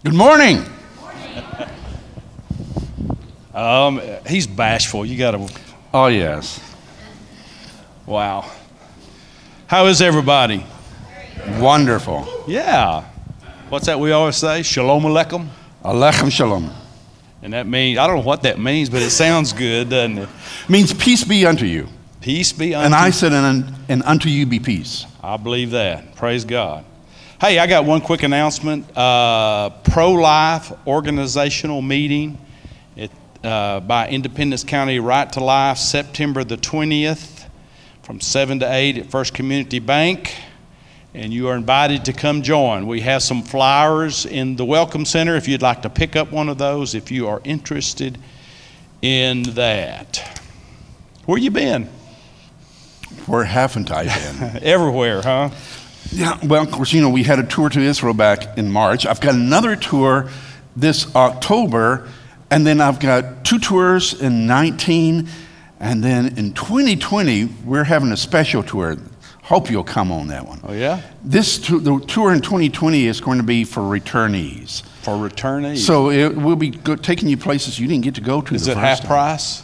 Good morning. He's bashful. You got to. Oh, yes. Wow. How is everybody? Wonderful. Yeah. What's that we always say? Shalom Aleichem. Alechem shalom. And that means, I don't know what that means, but it sounds good, doesn't it? Means peace be unto you. Peace be unto And I you. said, and unto you be peace. I believe that. Praise God. Hey, I got one quick announcement. Pro-life organizational meeting by Independence County Right to Life, September the 20th from 7 to 8 at First Community Bank. And you are invited to come join. We have some flyers in the Welcome Center if you'd like to pick up one of those if you are interested in that. Where you been? Where haven't I been? Everywhere, huh? Yeah, well, of course, we had a tour to Israel back in March. I've got another tour this October, and then I've got 2 tours in 19, and then in 2020, we're having a special tour. Hope you'll come on that one. Oh, yeah? The tour in 2020 is going to be for returnees. For returnees? So it will be taking you places you didn't get to go to. Is the it first half time. price?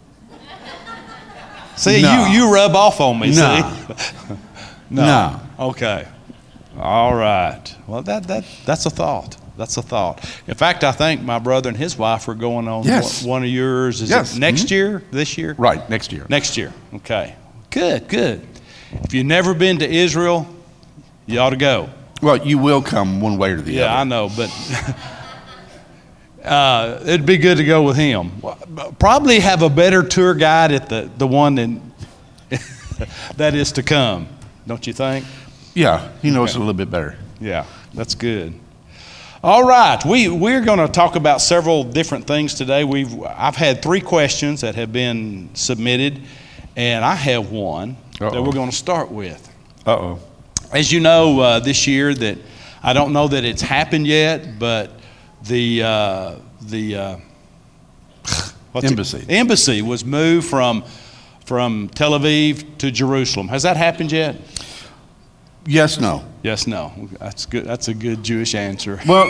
See, No. you rub off on me, No. see? No. Okay. All right. Well, that's a thought. That's a thought. In fact, I think my brother and his wife are going on Yes. one of yours. Is Yes. it next year? This year? Right, next year. Next year. Okay. Good. If you've never been to Israel, you ought to go. Well, you will come one way or the Yeah, I other. know, but it'd be good to go with him. Probably have a better tour guide at the one that is to come, don't you think? Yeah, he knows Okay. a little bit better. Yeah, that's good. All right, we're going to talk about several different things today. I've had 3 questions that have been submitted, and I have one that we're going to start with. Uh-oh. As you know, this year that I don't know that it's happened yet, but the embassy was moved from Tel Aviv to Jerusalem. Has that happened yet? Yes, no. Yes, no. That's good. That's a good Jewish answer. Well,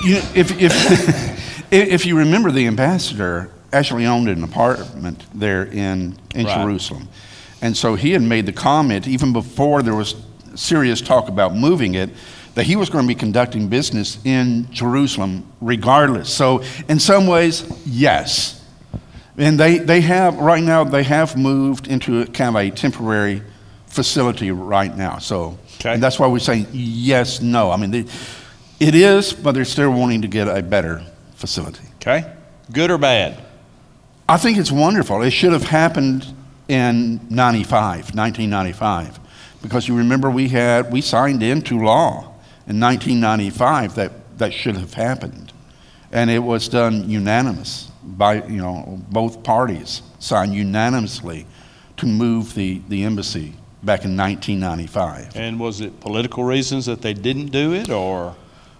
if you remember, the ambassador actually owned an apartment there in Right. Jerusalem. And so he had made the comment, even before there was serious talk about moving it, that he was going to be conducting business in Jerusalem regardless. So in some ways, yes. And they have moved into kind of a temporary facility right now. So Okay. and that's why we're saying yes, no. I mean, it is, but they're still wanting to get a better facility. Okay. Good or bad? I think it's wonderful. It should have happened in 1995, because you remember we signed into law in 1995 that should have happened, and it was done unanimous by both parties signed unanimously to move the embassy back in 1995. And was it political reasons that they didn't do it, or?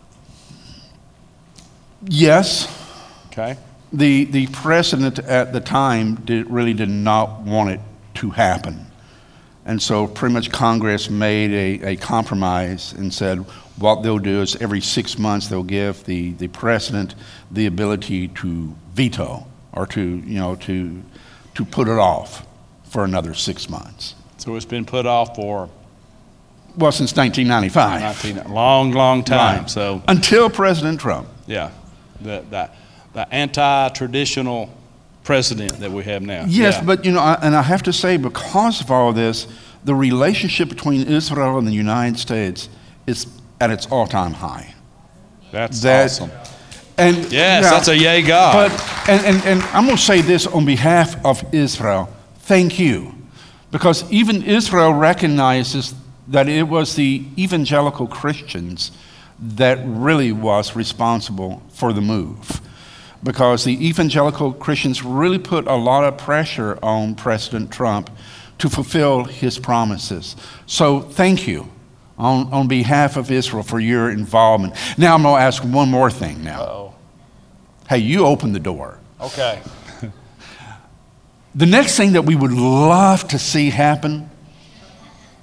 Yes. Okay. The president at the time really did not want it to happen. And so pretty much Congress made a compromise and said what they'll do is every 6 months they'll give the president the ability to veto or to put it off for another 6 months. So it's been put off for Well, since 1995. long time. Right. So Until President Trump. yeah, the anti-traditional president that we have now. Yes, Yeah. but I have to say, because of all this, the relationship between Israel and the United States is at its all-time high. That's That- awesome. And Yes, yeah, that's a yay God. But and I'm going to say this on behalf of Israel: thank you, because even Israel recognizes that it was the evangelical Christians that really was responsible for the move, because the evangelical Christians really put a lot of pressure on President Trump to fulfill his promises. So thank you on behalf of Israel for your involvement. Now I'm going to ask one more thing now. Uh-oh. Hey, you open the door. Okay. The next thing that we would love to see happen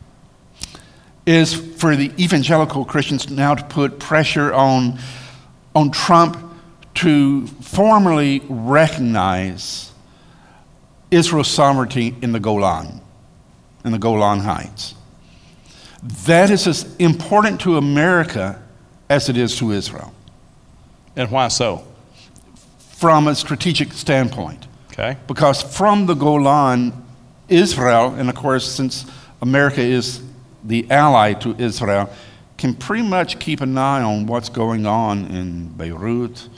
is for the evangelical Christians now to put pressure on on Trump to formally recognize Israel's sovereignty in the Golan Heights. That is as important to America as it is to Israel. And why so? From a strategic standpoint. Okay. Because from the Golan, Israel, and of course, since America is the ally to Israel, can pretty much keep an eye on what's going on in Beirut,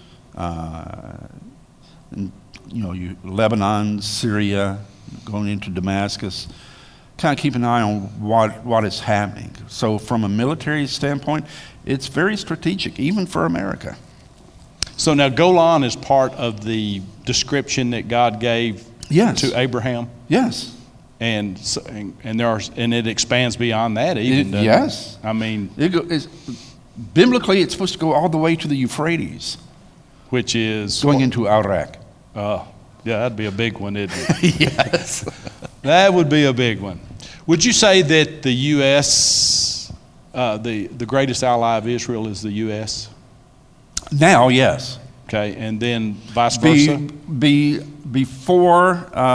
Lebanon, Syria, going into Damascus. Kind of keep an eye on what is happening. So from a military standpoint, it's very strategic, even for America. So now Golan is part of the description that God gave to Abraham? Yes. And it expands beyond that even. Yes. I mean, biblically, it's supposed to go all the way to the Euphrates, which is going into Iraq. Oh, yeah, that'd be a big one, isn't it? Yes. That would be a big one. Would you say that the U.S., the greatest ally of Israel is the U.S.? Now, yes. Okay, and then vice versa? Before,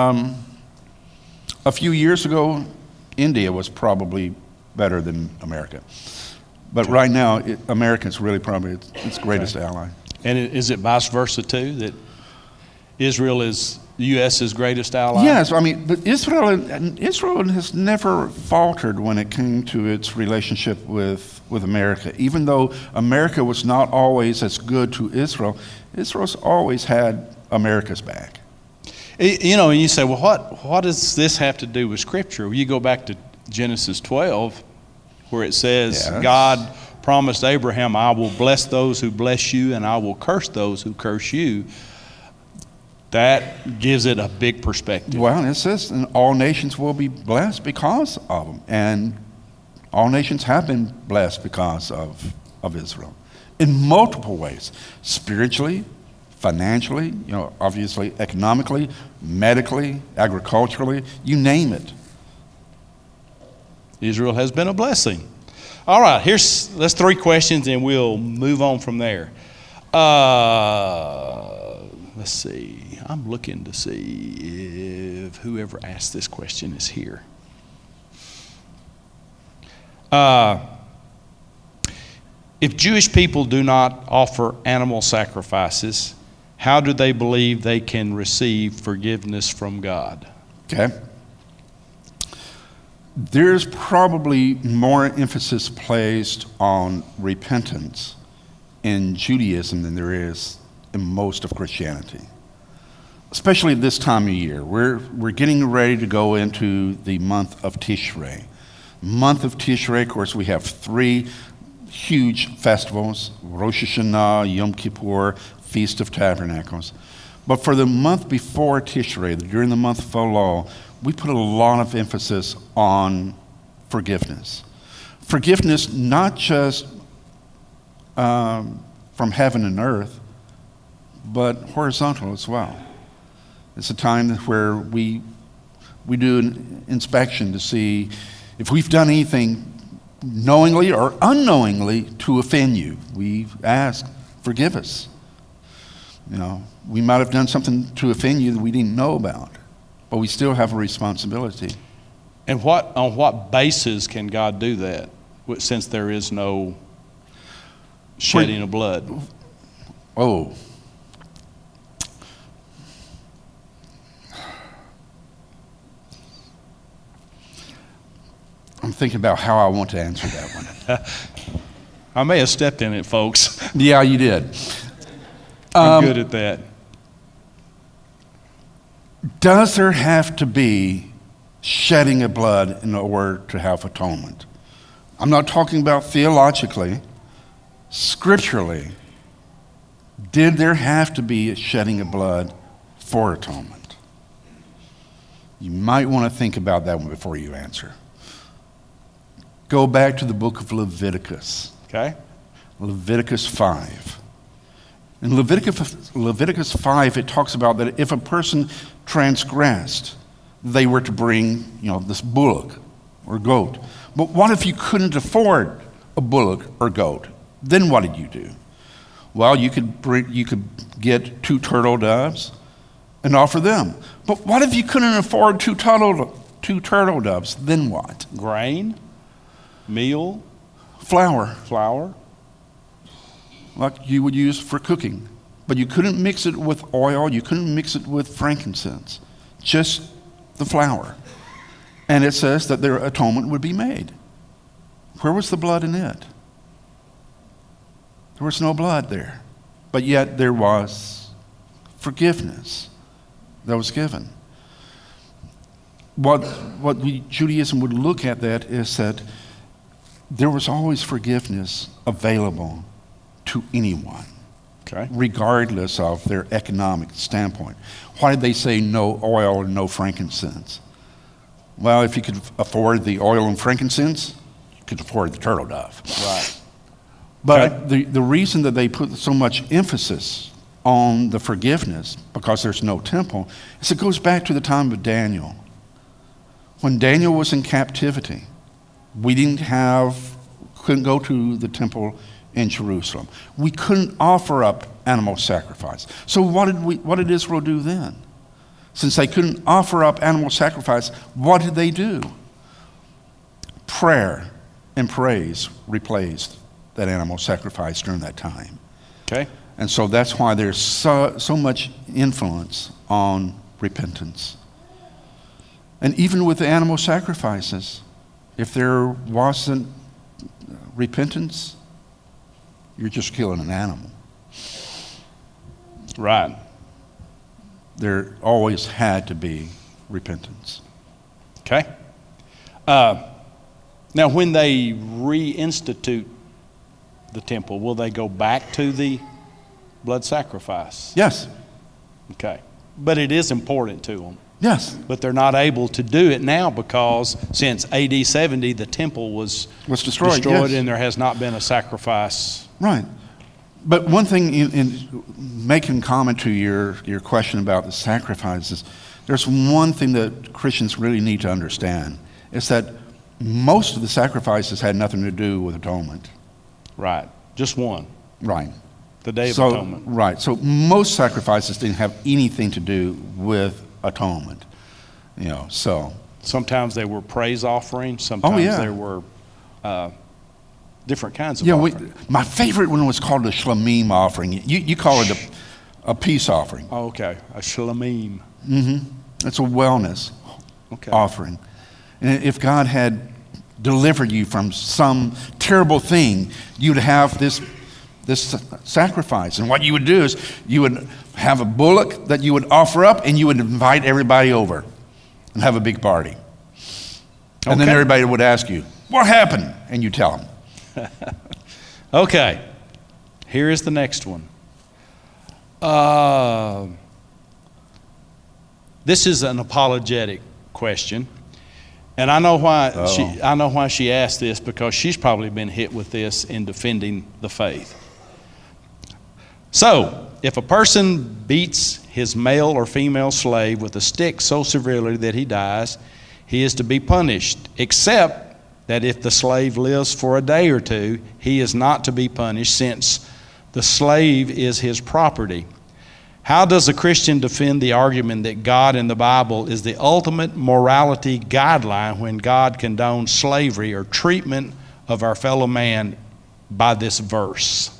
a few years ago, India was probably better than America. But right now, America is really probably its greatest ally. And is it vice versa too, that Israel is the U.S.'s greatest ally? Yes, I mean, but Israel has never faltered when it came to its relationship with America. Even though America was not always as good to Israel, Israel's always had America's back. You know, and you say, well, what does this have to do with Scripture? Well, you go back to Genesis 12, where it says, yes, God promised Abraham, I will bless those who bless you, and I will curse those who curse you. That gives it a big perspective. Well, it says, and all nations will be blessed because of them. And all nations have been blessed because of Israel in multiple ways, spiritually, financially, obviously economically, medically, agriculturally, you name it. Israel has been a blessing. All right, that's 3 questions, and we'll move on from there. Let's see. I'm looking to see if whoever asked this question is here. If Jewish people do not offer animal sacrifices, how do they believe they can receive forgiveness from God? Okay. There's probably more emphasis placed on repentance in Judaism than there is in most of Christianity, especially this time of year. We're getting ready to go into the month of Tishrei. Month of Tishrei, of course, we have 3 huge festivals: Rosh Hashanah, Yom Kippur, Feast of Tabernacles. But for the month before Tishrei, during the month of Elul, we put a lot of emphasis on forgiveness. Forgiveness not just from heaven and earth, but horizontal as well. It's a time where we do an inspection to see if we've done anything knowingly or unknowingly to offend you. We ask, forgive us. We might have done something to offend you that we didn't know about, but we still have a responsibility. And on what basis can God do that, since there is no shedding of blood? Oh. I'm thinking about how I want to answer that one. I may have stepped in it, folks. Yeah, you did. I'm good at that. Does there have to be shedding of blood in order to have atonement? I'm not talking about theologically. Scripturally, did there have to be a shedding of blood for atonement? You might want to think about that one before you answer. Go back to the book of Leviticus. Okay. Leviticus 5. In Leviticus 5, it talks about that if a person transgressed, they were to bring, this bullock or goat. But what if you couldn't afford a bullock or goat? Then what did you do? Well, you could get 2 turtle doves and offer them. But what if you couldn't afford two turtle doves? Then what? Grain, meal, Flour, flour. like you would use for cooking. But you couldn't mix it with oil. You couldn't mix it with frankincense. Just the flour. And it says that their atonement would be made. Where was the blood in it? There was no blood there. But yet there was forgiveness that was given. Judaism would look at that is that there was always forgiveness available to anyone, Okay. regardless of their economic standpoint. Why did they say no oil and no frankincense? Well, if you could afford the oil and frankincense, you could afford the turtle dove. Right. But the reason that they put so much emphasis on the forgiveness, because there's no temple, is it goes back to the time of Daniel. When Daniel was in captivity, we couldn't go to the temple in Jerusalem. We couldn't offer up animal sacrifice. So what did Israel do then? Since they couldn't offer up animal sacrifice, what did they do? Prayer and praise replaced that animal sacrifice during that time. Okay. And so that's why there's so much influence on repentance. And even with the animal sacrifices, if there wasn't repentance, you're just killing an animal. Right. There always had to be repentance. Okay. Now, when they reinstitute the temple, will they go back to the blood sacrifice? Yes. Okay. But it is important to them. Yes. But they're not able to do it now because since AD 70, the temple was destroyed, yes. and there has not been a sacrifice. Right. But one thing in making comment to your question about the sacrifices, there's one thing that Christians really need to understand. Is that most of the sacrifices had nothing to do with atonement. Right. Just one. Right. The Day of Atonement. Right. So most sacrifices didn't have anything to do with atonement. So. Sometimes they were praise offerings. Sometimes there were different kinds of offerings. My favorite one was called the Shlamim offering. You call it a peace offering. Oh, okay. A Shlamim. Mm-hmm. It's a wellness offering. And if God had delivered you from some terrible thing, you'd have this sacrifice. And what you would do is you would have a bullock that you would offer up, and you would invite everybody over and have a big party. And then everybody would ask you, what happened? And you tell them. Okay. Here is the next one. This is an apologetic question. And I know why she asked this, because she's probably been hit with this in defending the faith. So, if a person beats his male or female slave with a stick so severely that he dies, he is to be punished, except that if the slave lives for a day or two, he is not to be punished, since the slave is his property. How does a Christian defend the argument that God in the Bible is the ultimate morality guideline when God condones slavery or treatment of our fellow man by this verse?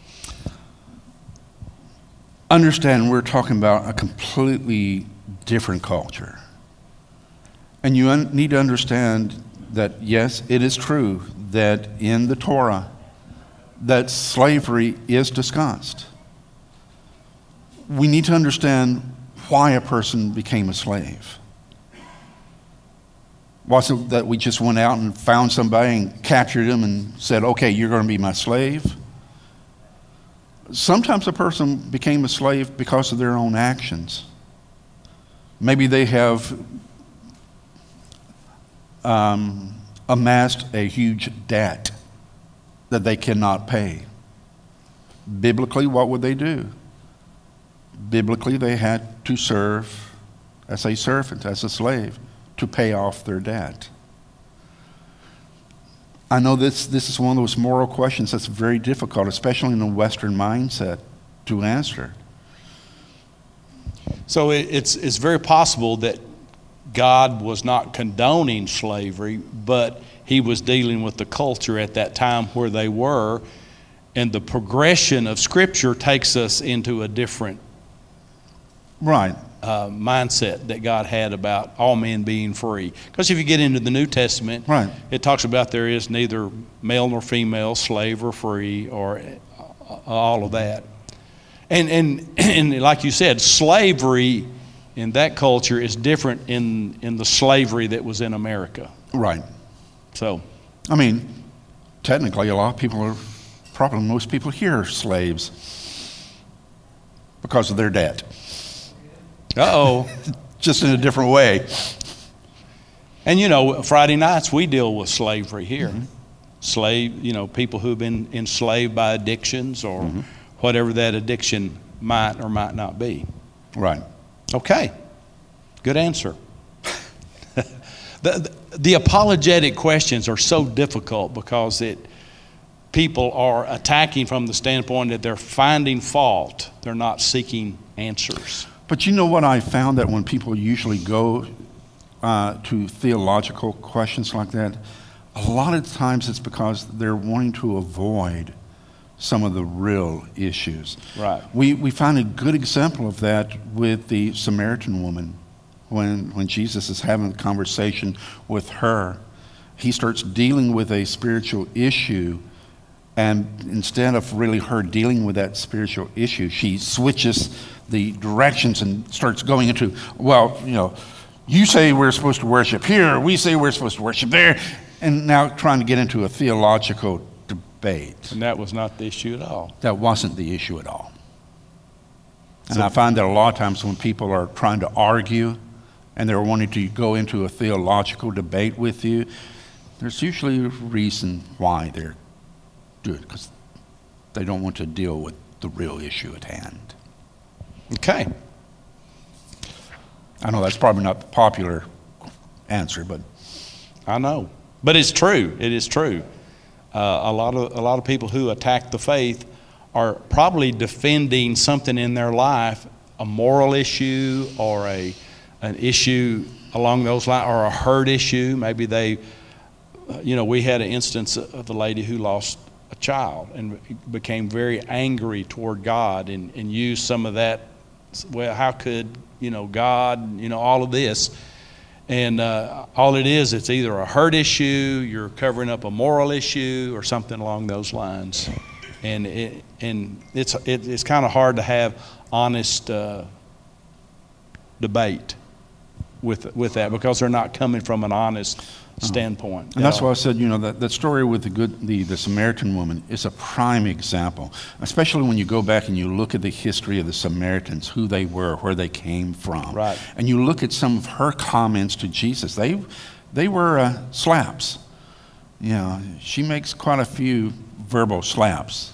Understand, we're talking about a completely different culture. And you need to understand that, yes, it is true that in the Torah that slavery is discussed. We need to understand why a person became a slave. Was it that we just went out and found somebody and captured him and said, okay, you're going to be my slave? Sometimes a person became a slave because of their own actions. Maybe they have amassed a huge debt that they cannot pay. Biblically, what would they do? Biblically, they had to serve as a servant, as a slave, to pay off their debt. I know this is one of those moral questions that's very difficult, especially in a Western mindset, to answer. So it's very possible that God was not condoning slavery, but he was dealing with the culture at that time where they were, and the progression of Scripture takes us into a different Right. mindset that God had about all men being free. Because if you get into the New Testament, Right. it talks about there is neither male nor female, slave or free, or all of that. And like you said, slavery in that culture is different in the slavery that was in America. Right. So, I mean, technically, a lot of people are, probably most people here are slaves because of their debt. uh-oh. Just in a different way. And you know, Friday nights we deal with slavery here. People who've been enslaved by addictions or whatever that addiction might or might not be. Right. Okay, good answer. The apologetic questions are so difficult because people are attacking from the standpoint that they're finding fault. They're not seeking answers. But you know what I found, that when people usually go to theological questions like that, a lot of times it's because they're wanting to avoid some of the real issues. Right. We find a good example of that with the Samaritan woman. When Jesus is having a conversation with her, he starts dealing with a spiritual issue, and instead of really her dealing with that spiritual issue, she switches the directions and starts going into, well, you say we're supposed to worship here, we say we're supposed to worship there, and now trying to get into a theological debate. And that was not the issue at all. That wasn't the issue at all. And I find that a lot of times when people are trying to argue and they're wanting to go into a theological debate with you, there's usually a reason why they're doing it, because they don't want to deal with the real issue at hand. Okay. I know that's probably not the popular answer, but I know. But it's true. It is true. A lot of people who attack the faith are probably defending something in their life, a moral issue or an issue along those lines, or a hurt issue. Maybe we had an instance of a lady who lost a child and became very angry toward God and used some of that. Well, how could God, all of this, and all it is, it's either a hurt issue, you're covering up a moral issue, or something along those lines, and it's kind of hard to have honest debate with that, because they're not coming from an honest standpoint. And that's why I said, that story with the Samaritan woman is a prime example, especially when you go back and you look at the history of the Samaritans, who they were, where they came from. Right. And you look at some of her comments to Jesus. They were slaps. She makes quite a few verbal slaps.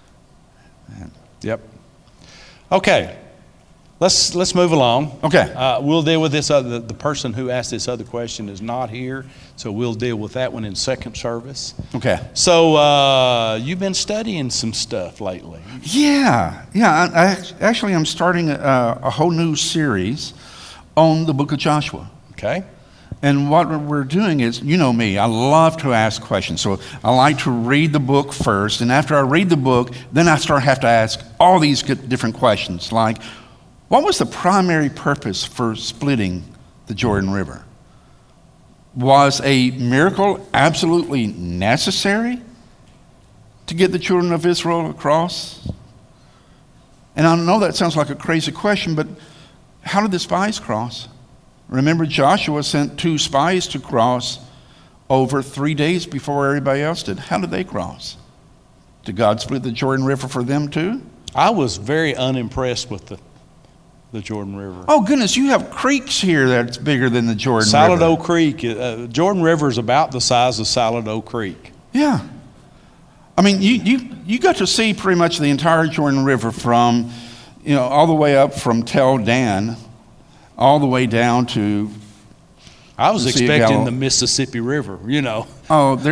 Yep. Okay. Let's move along. Okay. We'll deal with this the person who asked this other question is not here, so we'll deal with that one in second service. Okay. So you've been studying some stuff lately. Yeah. I'm starting a whole new series on the book of Joshua. Okay. And what we're doing is, me, I love to ask questions. So I like to read the book first, and after I read the book, then I have to ask all these different questions, like, what was the primary purpose for splitting the Jordan River? Was a miracle absolutely necessary to get the children of Israel across? And I know that sounds like a crazy question, but how did the spies cross? Remember, Joshua sent 2 spies to cross over 3 days before everybody else did. How did they cross? Did God split the Jordan River for them too? I was very unimpressed with the Jordan River. Oh, goodness, you have creeks here that's bigger than the Jordan Salado River. Creek. Jordan River is about the size of Salado Creek. Yeah. I mean, you got to see pretty much the entire Jordan River from, all the way up from Tel Dan, all the way down to... I was expecting the Mississippi River, Oh,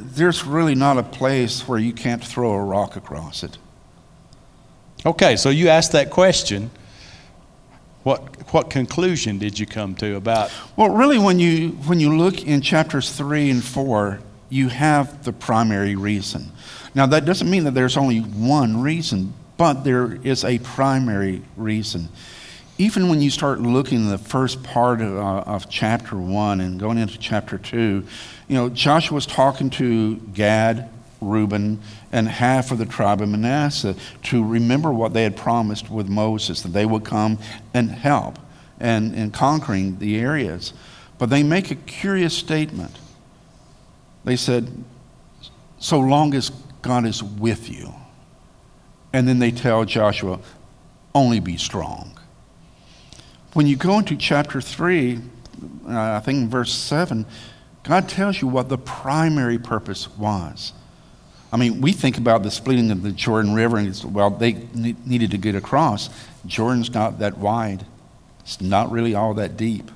there's really not a place where you can't throw a rock across it. Okay, so you asked that question. What conclusion did you come to about? Well, really, when you look in chapters 3 and 4, you have the primary reason. Now, that doesn't mean that there's only one reason, but there is a primary reason. Even when you start looking at the first part of chapter 1 and going into chapter 2, Joshua's talking to Gad, Reuben, and half of the tribe of Manasseh to remember what they had promised with Moses, that they would come and help in conquering the areas. But they make a curious statement. They said, so long as God is with you. And then they tell Joshua, only be strong. When you go into chapter 3, I think in verse 7, God tells you what the primary purpose was. I mean, we think about the splitting of the Jordan River, and they needed to get across. Jordan's not that wide. It's not really all that deep.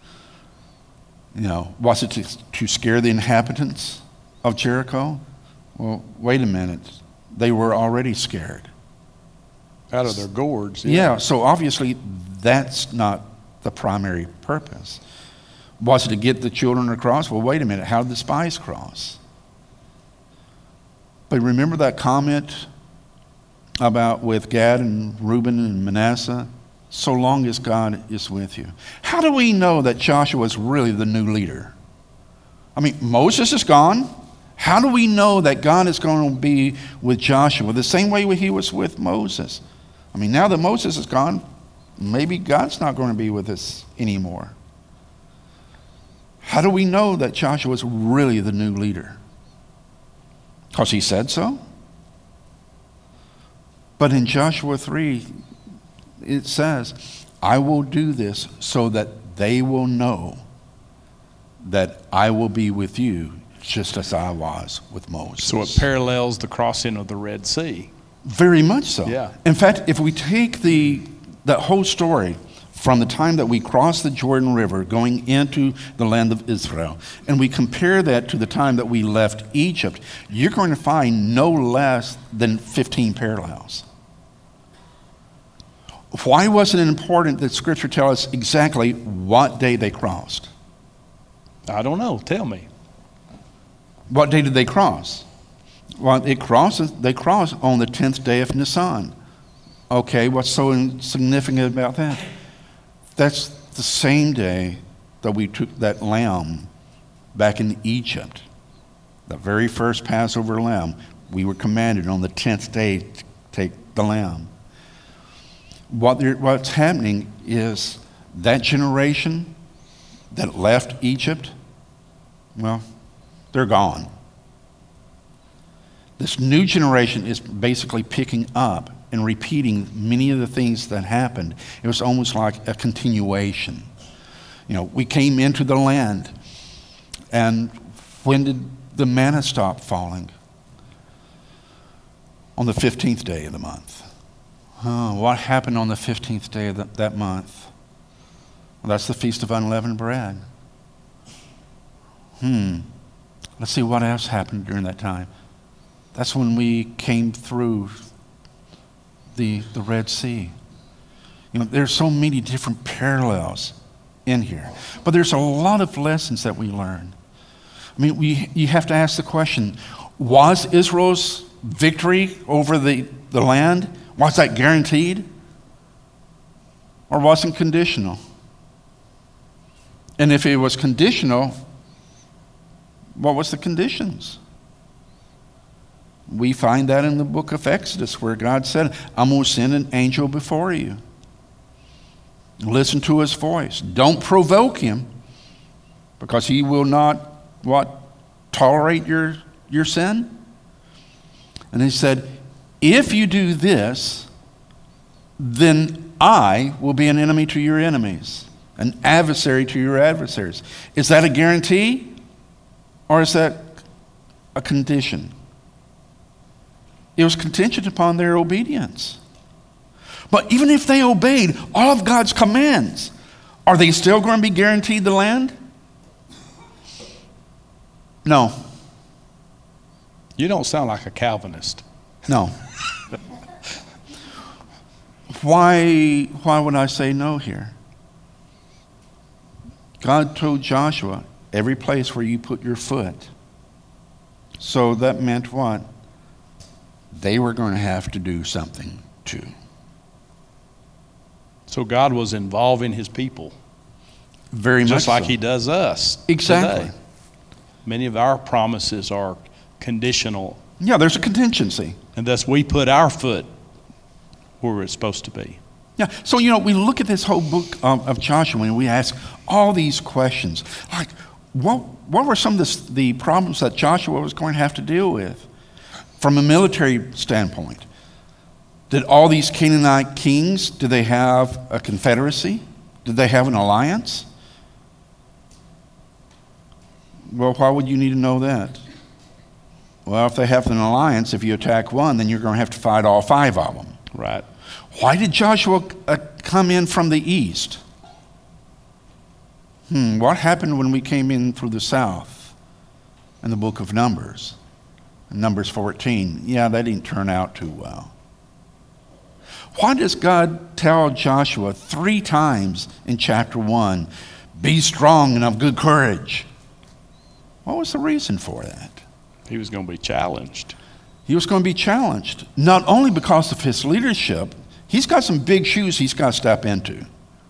Was it to scare the inhabitants of Jericho? Well, wait a minute. They were already scared. Out of their gourds. Yeah, so obviously that's not the primary purpose. Was it to get the children across? Well, wait a minute. How did the spies cross? But remember that comment about with Gad and Reuben and Manasseh? So long as God is with you. How do we know that Joshua is really the new leader? I mean, Moses is gone. How do we know that God is going to be with Joshua the same way he was with Moses? I mean, now that Moses is gone, maybe God's not going to be with us anymore. How do we know that Joshua is really the new leader? Because he said so? But in Joshua 3, it says, I will do this so that they will know that I will be with you just as I was with Moses. So it parallels the crossing of the Red Sea. Very much so. Yeah. In fact, if we take that whole story from the time that we crossed the Jordan River going into the land of Israel, and we compare that to the time that we left Egypt, you're going to find no less than 15 parallels. Why wasn't it important that Scripture tell us exactly what day they crossed? I don't know. Tell me. What day did they cross? Well, they crossed on the 10th day of Nisan. Okay, what's so significant about that? That's the same day that we took that lamb back in Egypt. The very first Passover lamb. We were commanded on the 10th day to take the lamb. What's happening is that generation that left Egypt, well, they're gone. This new generation is basically picking up and repeating many of the things that happened. It was almost like a continuation. We came into the land, and when did the manna stop falling? On the 15th day of the month. What happened on the 15th day of that month? Well, that's the Feast of Unleavened Bread. Let's see what else happened during that time. That's when we came through the Red Sea. There's so many different parallels in here. But there's a lot of lessons that we learn. I mean, you have to ask the question, was Israel's victory over the land, was that guaranteed? Or wasn't conditional? And if it was conditional, what was the conditions? We find that in the book of Exodus where God said, I'm going to send an angel before you. Listen to his voice. Don't provoke him because he will not, tolerate your sin? And he said, if you do this, then I will be an enemy to your enemies, an adversary to your adversaries. Is that a guarantee or is that a condition? It was contingent upon their obedience. But even if they obeyed all of God's commands, are they still going to be guaranteed the land? No. You don't sound like a Calvinist. No. Why would I say no here? God told Joshua, every place where you put your foot. So that meant what? They were going to have to do something too. So God was involving his people. Very much just like so. he does us. Exactly. Today. Many of our promises are conditional. Yeah, there's a contingency. And thus we put our foot where it's supposed to be. Yeah, so we look at this whole book of Joshua and we ask all these questions. Like, what were some of the problems that Joshua was going to have to deal with from a military standpoint? Did all these Canaanite kings, did they have a confederacy? Did they have an alliance? Well, why would you need to know that? Well, if they have an alliance, if you attack one, then you're going to have to fight all 5 of them. Right. Why did Joshua come in from the east? What happened when we came in through the south? In the book of Numbers, Numbers 14. Yeah, that didn't turn out too well. Why does God tell Joshua 3 times in chapter 1, be strong and of good courage? What was the reason for that? He was going to be challenged. He was going to be challenged, not only because of his leadership. He's got some big shoes he's got to step into.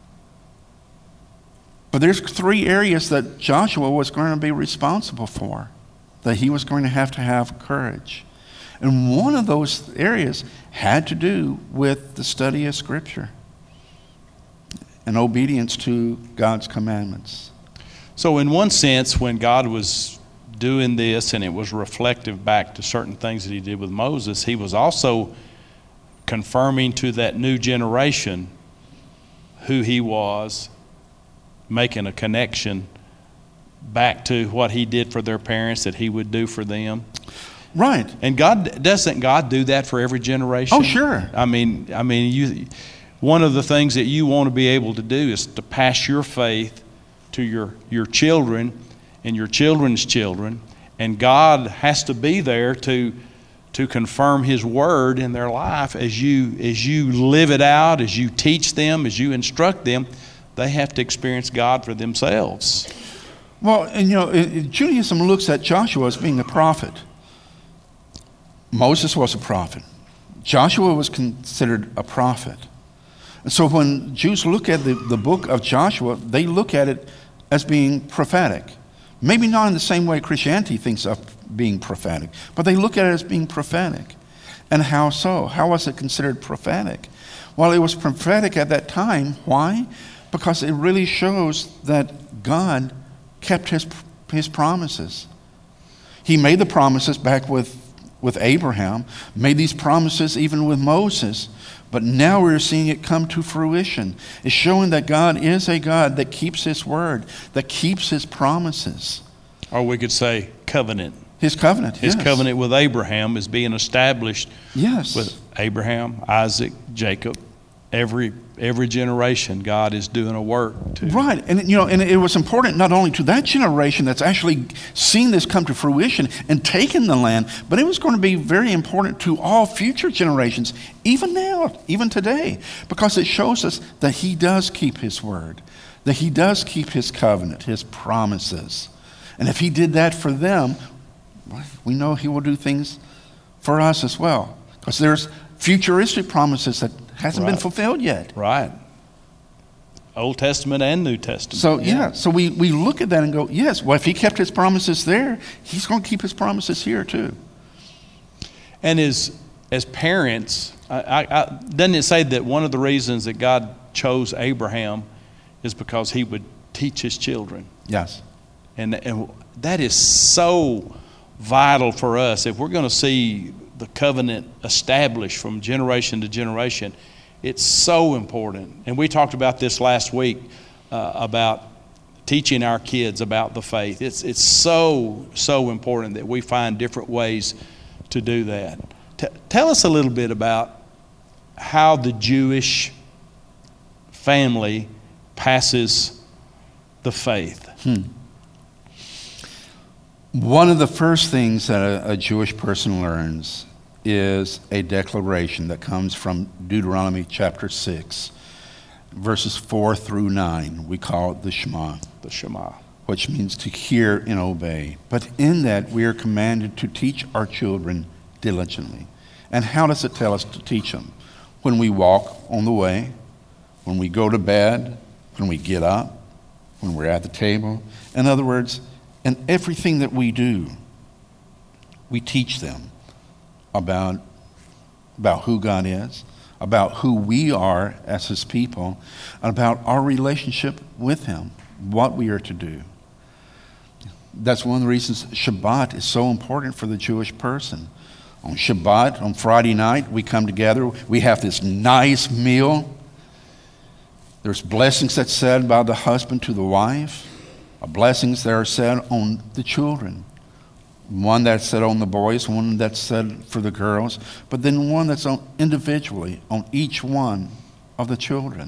But there's 3 areas that Joshua was going to be responsible for, that he was going to have courage. And one of those areas had to do with the study of Scripture and obedience to God's commandments. So in one sense, when God was doing this and it was reflective back to certain things that he did with Moses, he was also confirming to that new generation who he was, making a connection back to what he did for their parents that he would do for them. Right. And doesn't God do that for every generation? Oh, sure. I mean, one of the things that you want to be able to do is to pass your faith to your children and your children's children, and God has to be there to confirm his word in their life as you live it out, as you teach them, as you instruct them. They have to experience God for themselves. Well, and Judaism looks at Joshua as being a prophet. Moses was a prophet. Joshua was considered a prophet. And so when Jews look at the book of Joshua, they look at it as being prophetic. Maybe not in the same way Christianity thinks of being prophetic, but they look at it as being prophetic. And how so? How was it considered prophetic? Well, it was prophetic at that time. Why? Because it really shows that God kept his promises. He made the promises back with Abraham, made these promises even with Moses, but now we're seeing it come to fruition. It's showing that God is a God that keeps his word, that keeps his promises. Or we could say covenant. His covenant, His yes. covenant with Abraham is being established Yes. with Abraham, Isaac, Jacob. Every generation, God is doing a work to. Right, and and it was important not only to that generation that's actually seen this come to fruition and taken the land, but it was going to be very important to all future generations, even now, even today, because it shows us that he does keep his word, that he does keep his covenant, his promises. And if he did that for them, we know he will do things for us as well, because there's futuristic promises that hasn't been fulfilled yet. Right. Old Testament and New Testament. So so we look at that and go, yes, well, if he kept his promises there, he's going to keep his promises here too. And as parents, doesn't it say that one of the reasons that God chose Abraham is because he would teach his children? Yes. And that is so vital for us. If we're going to see the covenant established from generation to generation, it's so important. And we talked about this last week about teaching our kids about the faith. It's so important that we find different ways to do that. Tell us a little bit about how the Jewish family passes the faith. One of the first things that a Jewish person learns is a declaration that comes from Deuteronomy chapter 6, verses 4 through 9. We call it the Shema. The Shema. Which means to hear and obey. But in that, we are commanded to teach our children diligently. And how does it tell us to teach them? When we walk on the way, when we go to bed, when we get up, when we're at the table. In other words, in everything that we do, we teach them about who God is, about who we are as his people, and about our relationship with him, what we are to do. That's one of the reasons Shabbat is so important for the Jewish person. On Shabbat, on Friday night, we come together, we have this nice meal. There's blessings that's said by the husband to the wife, blessings that are said on the children. One that's said on the boys, one that's said for the girls, but then one that's on individually on each one of the children.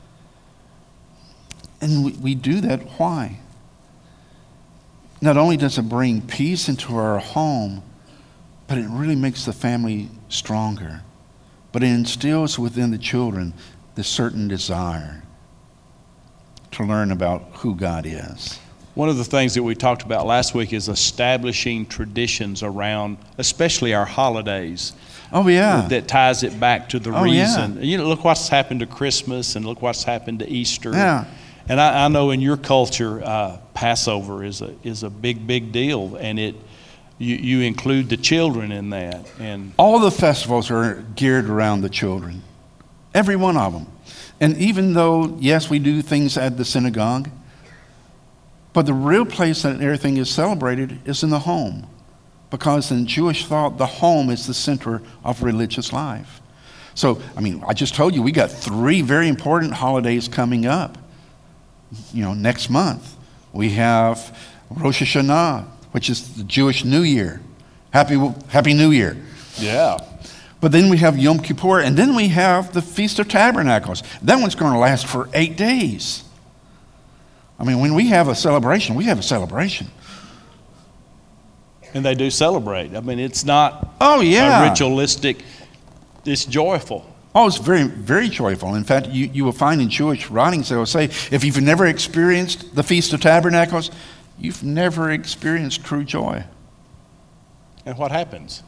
And we do that, why? Not only does it bring peace into our home, but it really makes the family stronger. But it instills within the children this certain desire to learn about who God is. One of the things that we talked about last week is establishing traditions around, especially our holidays. Oh, yeah. That ties it back to the reason. Yeah. You know, look what's happened to Christmas and look what's happened to Easter. Yeah. And I know in your culture, Passover is a big deal, and you include the children in that. And all the festivals are geared around the children, every one of them. And even though, yes, we do things at the synagogue, but the real place that everything is celebrated is in the home, because in Jewish thought, the home is the center of religious life. So, I mean, I just told you we got 3 very important holidays coming up. You know, next month we have Rosh Hashanah, which is the Jewish New Year. Happy New Year. Yeah. But then we have Yom Kippur, and then we have the Feast of Tabernacles. That one's going to last for 8 days. I mean, when we have a celebration, we have a celebration. And they do celebrate. I mean, it's not ritualistic. It's joyful. Oh, it's very, very joyful. In fact, you will find in Jewish writings, they will say, if you've never experienced the Feast of Tabernacles, you've never experienced true joy. And what happens?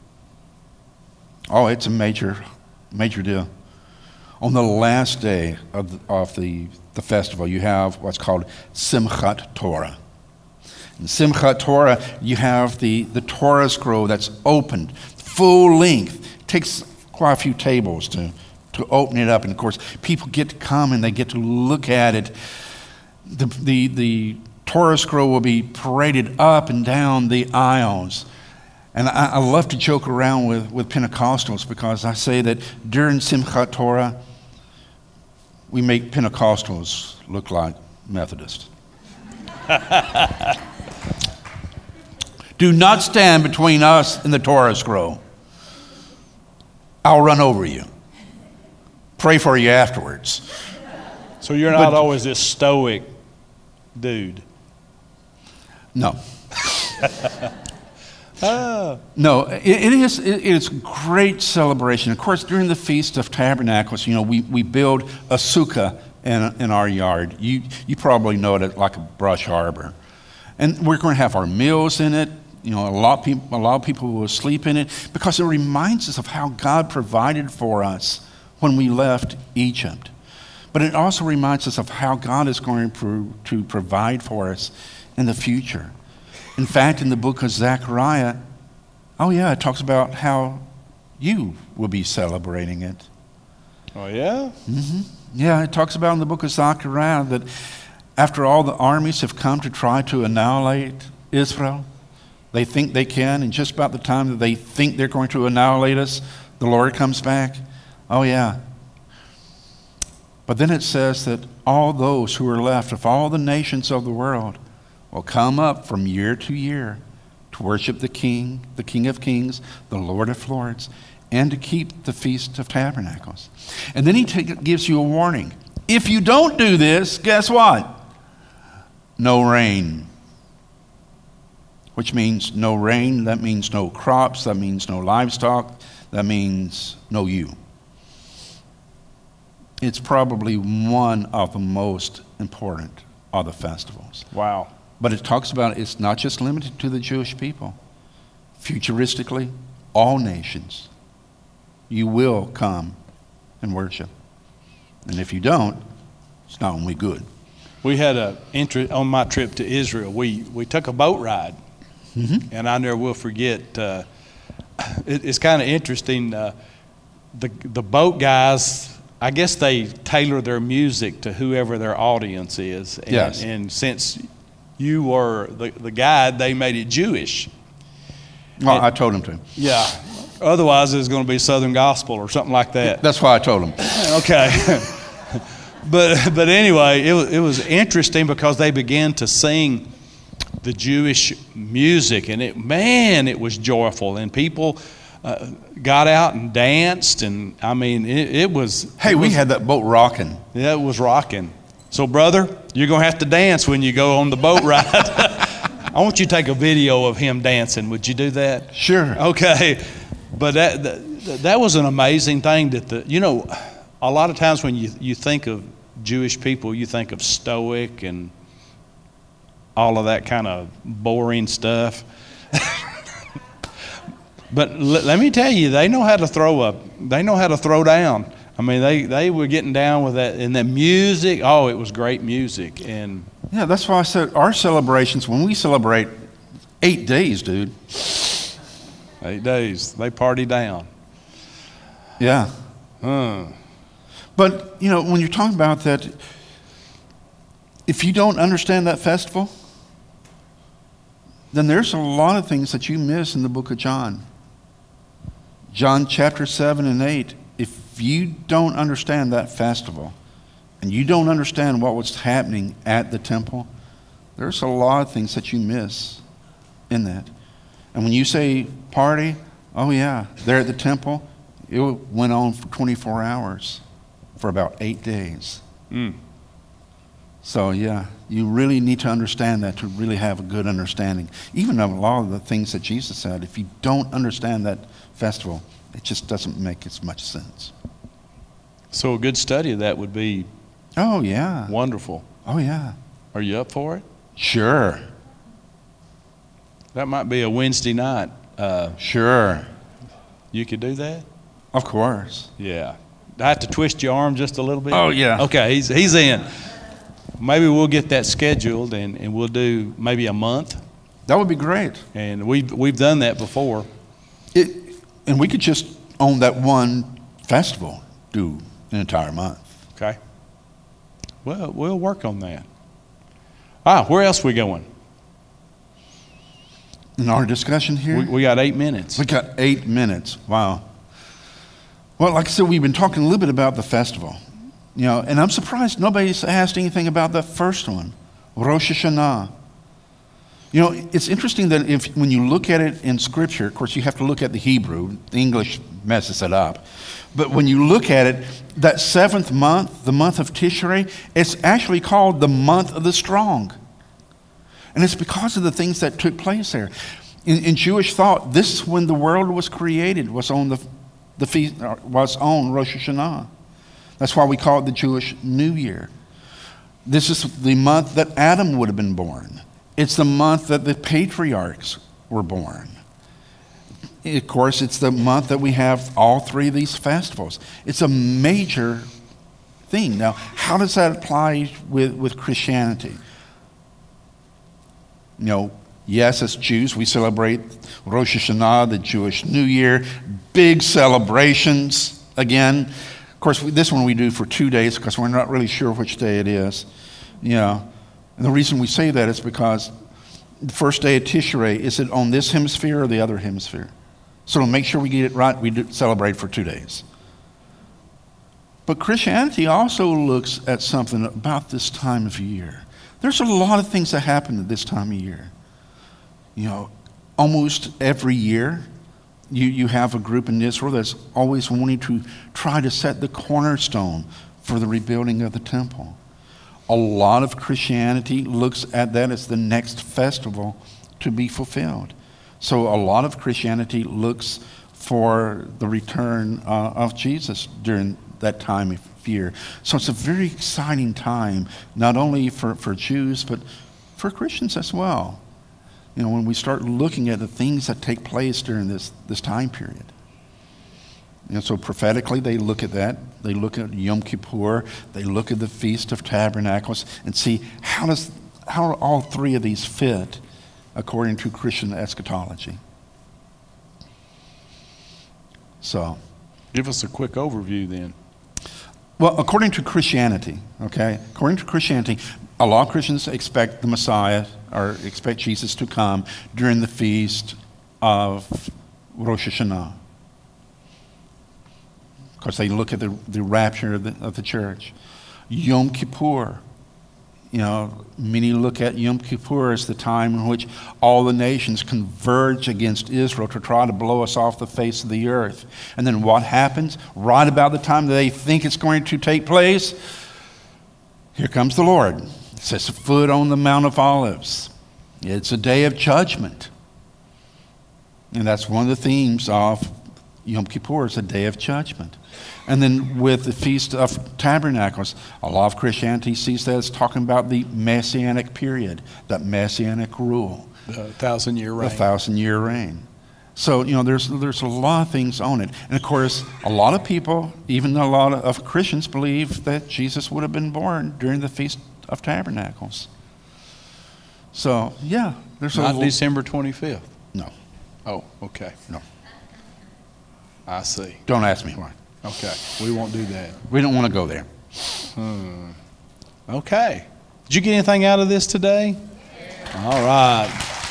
Oh, it's a major deal. On the last day of the festival, you have what's called Simchat Torah. In Simchat Torah, you have the Torah scroll that's opened, full length. It takes quite a few tables to open it up. And of course, people get to come and they get to look at it. The Torah scroll will be paraded up and down the aisles. And I love to joke around with Pentecostals, because I say that during Simchat Torah, we make Pentecostals look like Methodists. Do not stand between us and the Torah scroll. I'll run over you. Pray for you afterwards. So you're not always this stoic dude. No. No, it's great celebration. Of course, during the Feast of Tabernacles, you know, we build a sukkah in our yard. You probably know it like a brush arbor. And we're going to have our meals in it. You know, a lot of people will sleep in it, because it reminds us of how God provided for us when we left Egypt. But it also reminds us of how God is going to provide for us in the future. In fact, in the book of Zechariah, it talks about how you will be celebrating it. Oh, yeah? Mm-hmm. Yeah, it talks about in the book of Zechariah that after all the armies have come to try to annihilate Israel, they think they can, and just about the time that they think they're going to annihilate us, the Lord comes back. Oh, yeah. But then it says that all those who are left of all the nations of the world will come up from year to year to worship the King of Kings, the Lord of Lords, and to keep the Feast of Tabernacles. And then he gives you a warning. If you don't do this, guess what? No rain. which means no rain, that means no crops, that means no livestock, that means no you. It's probably one of the most important of the festivals. Wow. But it talks about it's not just limited to the Jewish people. Futuristically, all nations, you will come and worship. And if you don't, it's not only good. We had on my trip to Israel, we took a boat ride. Mm-hmm. And I never will forget, it's kind of interesting, the boat guys, I guess they tailor their music to whoever their audience is. And, yes. And since you were the guide, they made it Jewish. Well, I told him to. Yeah. Otherwise, it's going to be Southern Gospel or something like that. That's why I told him. Okay. But anyway, it was interesting because they began to sing the Jewish music, and it was joyful, and people got out and danced, and I mean, it was. Hey, we had that boat rocking. Yeah, it was rocking. So, brother, you're going to have to dance when you go on the boat ride. I want you to take a video of him dancing. Would you do that? Sure. Okay. But that was an amazing thing that a lot of times when you think of Jewish people, you think of stoic and all of that kind of boring stuff. But let me tell you, they know how to throw down. I mean, they were getting down with that, and that music. Oh, it was great music. And yeah, that's why I said our celebrations, when we celebrate 8 days, dude. 8 days, they party down. Yeah. But, when you're talking about that, if you don't understand that festival, then there's a lot of things that you miss in the book of John. John chapter 7 and 8, if you don't understand that festival, and you don't understand what was happening at the temple, there's a lot of things that you miss in that. And when you say party, oh yeah, there at the temple, it went on for 24 hours for about 8 days. So yeah, you really need to understand that to really have a good understanding. Even of a lot of the things that Jesus said, if you don't understand that festival, it just doesn't make as much sense. So a good study of that would be oh yeah, wonderful. Oh yeah. Are you up for it? Sure. That might be a Wednesday night. Sure. You could do that? Of course. Yeah. I have to twist your arm just a little bit? Oh, yeah. Okay, he's in. Maybe we'll get that scheduled, and we'll do maybe a month. That would be great. And we've done that before. And we could just, on that one festival, do an entire month. Okay. Well, we'll work on that. Where else are we going? In our discussion here? We got 8 minutes. We got 8 minutes. Wow. Well, like I said, we've been talking a little bit about the festival. And I'm surprised nobody's asked anything about the first one, Rosh Hashanah. It's interesting that when you look at it in Scripture, of course, you have to look at the Hebrew. The English messes it up. But when you look at it, that 7th month, the month of Tishrei, it's actually called the month of the strong. And it's because of the things that took place there. In Jewish thought, this is when the world was created, was on the feast, was on Rosh Hashanah. That's why we call it the Jewish New Year. This is the month that Adam would have been born. It's the month that the patriarchs were born. Of course, it's the month that we have all 3 of these festivals. It's a major thing. Now, how does that apply with Christianity? Yes, as Jews, we celebrate Rosh Hashanah, the Jewish New Year, big celebrations again. Of course, this one we do for 2 days because we're not really sure which day it is. And the reason we say that is because the first day of Tishrei, is it on this hemisphere or the other hemisphere? So to make sure we get it right, we celebrate for 2 days. But Christianity also looks at something about this time of year. There's a lot of things that happen at this time of year. Almost every year, you have a group in Israel that's always wanting to try to set the cornerstone for the rebuilding of the temple. A lot of Christianity looks at that as the next festival to be fulfilled. So a lot of Christianity looks for the return of Jesus during that time of year. So it's a very exciting time, not only for Jews, but for Christians as well. You know, when we start looking at the things that take place during this time period. And so prophetically, they look at that. They look at Yom Kippur. They look at the Feast of Tabernacles and see how do all three of these fit according to Christian eschatology. So, Give us a quick overview then. well, according to Christianity, okay, according to Christianity, a lot of Christians expect the Messiah or expect Jesus to come during the Feast of Rosh Hashanah. Because they look at the rapture of the church. Yom Kippur. You know, many look at Yom Kippur as the time in which all the nations converge against Israel to try to blow us off the face of the earth. And then what happens? Right about the time that they think it's going to take place, here comes the Lord. It sets a foot on the Mount of Olives. It's a day of judgment. And that's one of the themes of Yom Kippur, is a day of judgment. And then with the Feast of Tabernacles, a lot of Christianity sees that as talking about the Messianic period, that Messianic rule. The 1,000-year reign. The 1,000-year reign. So, you know, there's a lot of things on it. And of course, a lot of people, even a lot of Christians, believe that Jesus would have been born during the Feast of Tabernacles. So, yeah, there's Not December 25th. No. Oh, okay. No. I see. Don't ask me why. Okay. We won't do that. We don't want to go there. Okay. Did you get anything out of this today? All right.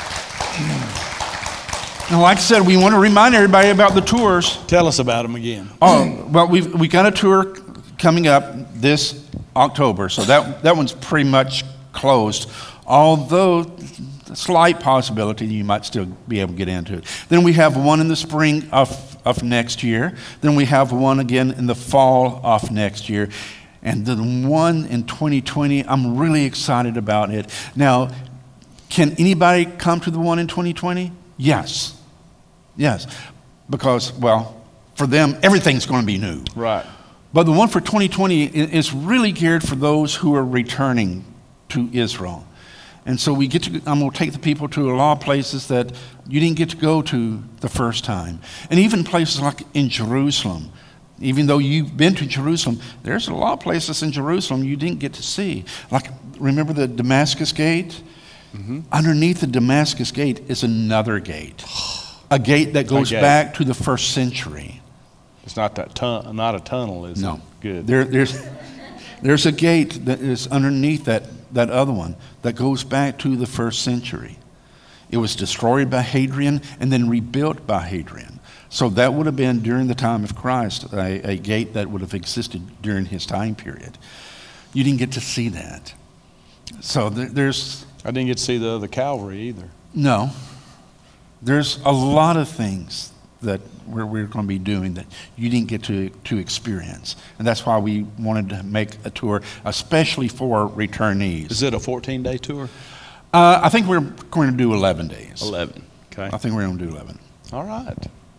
And like I said, we want to remind everybody about the tours. Tell us about them again. Oh, well, we got a tour coming up this October, so that one's pretty much closed. Although, a slight possibility you might still be able to get into it. Then we have one in the spring of next year. Then we have one again in the fall of next year. And the one in 2020, I'm really excited about it. Now, can anybody come to the one in 2020? Yes. Yes. Because, well, for them, everything's going to be new. Right. But the one for 2020 is really geared for those who are returning to Israel. And so I'm going to take the people to a lot of places that you didn't get to go to the first time. And even places like in Jerusalem. Even though you've been to Jerusalem, there's a lot of places in Jerusalem you didn't get to see. Like, remember the Damascus Gate? Mm-hmm. Underneath the Damascus Gate is another gate. A gate that goes back to the first century. It's not not a tunnel, is it? No. Good. There's a gate that is underneath that other one that goes back to the first century. It was destroyed by Hadrian and then rebuilt by Hadrian. So that would have been during the time of Christ, a gate that would have existed during his time period. You didn't get to see that. So there's... I didn't get to see the Calvary either. No. There's a lot of things that we're going to be doing that you didn't get to experience. And that's why we wanted to make a tour, especially for returnees. Is it a 14-day tour? I think we're going to do 11 days. 11, okay. I think we're going to do 11. All right.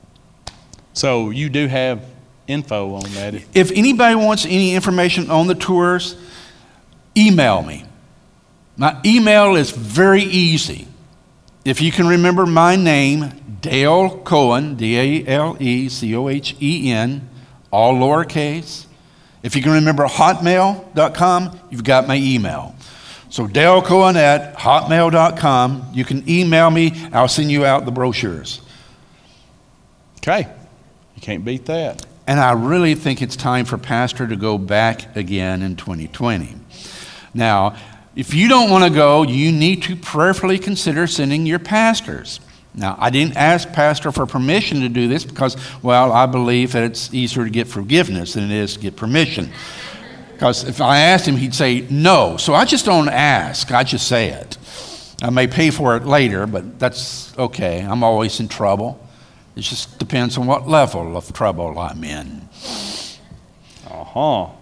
So you do have info on that. If anybody wants any information on the tours, email me. My email is very easy. If you can remember my name, Dale Cohen, DaleCohen, all lowercase. If you can remember hotmail.com, you've got my email. So Dale Cohen at hotmail.com. You can email me. I'll send you out the brochures. Okay. You can't beat that. And I really think it's time for Pastor to go back again in 2020. Now, if you don't want to go, you need to prayerfully consider sending your pastors. Now, I didn't ask Pastor for permission to do this because, well, I believe that it's easier to get forgiveness than it is to get permission. Because if I asked him, he'd say no. So I just don't ask. I just say it. I may pay for it later, but that's okay. I'm always in trouble. It just depends on what level of trouble I'm in. Uh-huh.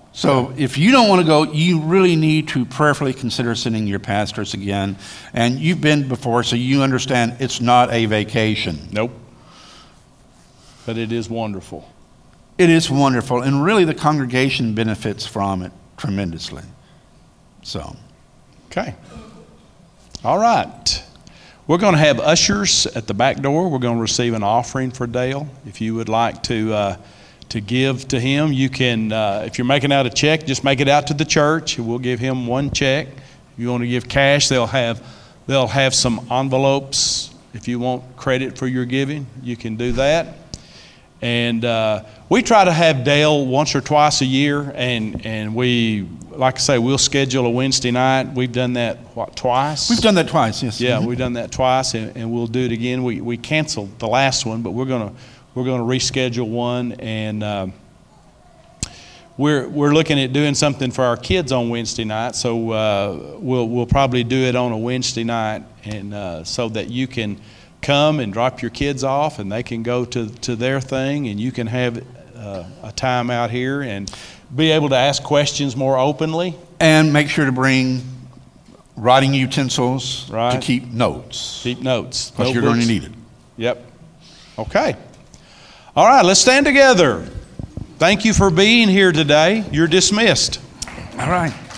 So if you don't want to go, you really need to prayerfully consider sending your pastors again. And you've been before, so you understand it's not a vacation. Nope. But it is wonderful. It is wonderful, and really the congregation benefits from it tremendously. So. Okay. All right. We're going to have ushers at the back door. We're going to receive an offering for Dale. If you would like to give to him, you can, if you're making out a check, just make it out to the church. We'll give him one check. If you want to give cash, they'll have some envelopes. If you want credit for your giving, you can do that. And we try to have Dale once or twice a year, and we, like I say, we'll schedule a Wednesday night. We've done that, twice? We've done that twice, yes. Yeah, we've done that twice, and we'll do it again. We canceled the last one, but we're gonna reschedule one, and we're looking at doing something for our kids on Wednesday night. So we'll probably do it on a Wednesday night, and so that you can come and drop your kids off, and they can go to their thing, and you can have a time out here and be able to ask questions more openly. And make sure to bring writing utensils Right. to keep notes. Keep notes. Because you're going to Notebooks. need it. Yep. Okay. All right, let's stand together. Thank you for being here today. You're dismissed. All right.